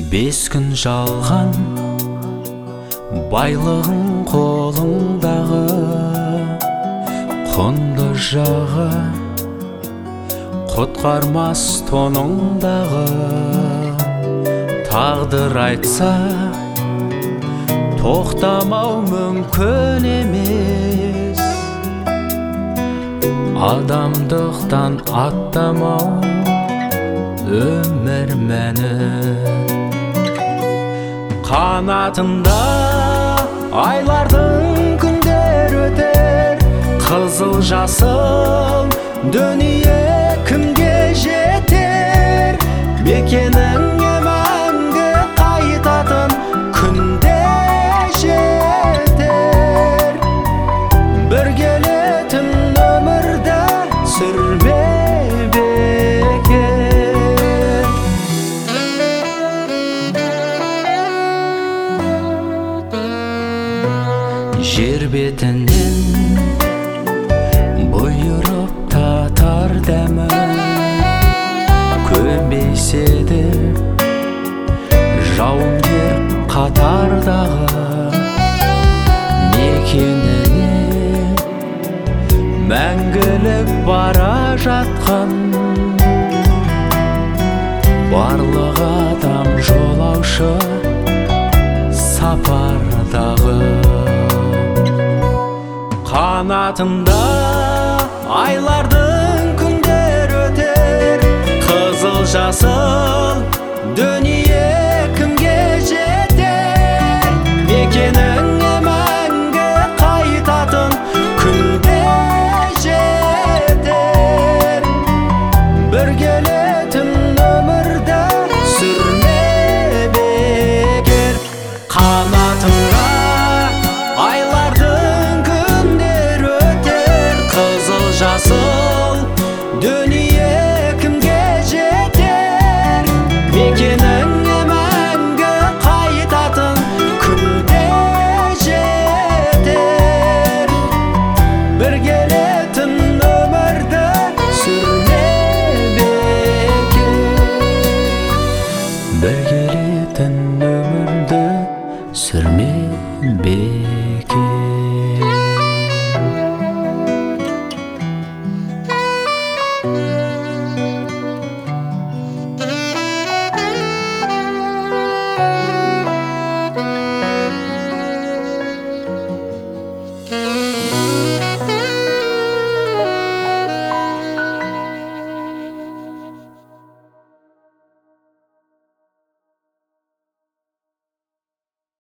Бес күн жалған байлығың қолыңдағы, құнды жағы құтқармас тоныңдағы. Тағдыр айтса тоқтамау мүмкін емес, адамдықтан аттамау өмір мәні. Қанатында айлардың күндер өтер, қызыл жасыл дүние кімге жетер? Мекеніңе мәңгі қайтатын күнде жетер. Bir келетін өмірді сүрме бекер. Жер бетінен бұйырып татар дәмі, көбейсе де жауынгер қатардағы. Мекеніне мәңгілік бара жатқан, барлық адам жолаушы сапардағы. Қанатында айлардың күндер өтер, қызыл жасыл дүние кімге жетер? Мекеніңе мәңгі қайтатын күнде жетер. Bir келетін өмірді сүрме бекер. Қанатында айлардың күндер өтер, қызыл жасыл дүние кімге жетер? Мекеніңе мәңгі қайтатын күнде жетер. Bir келетін өмірді сүрме бекер. Bir келетін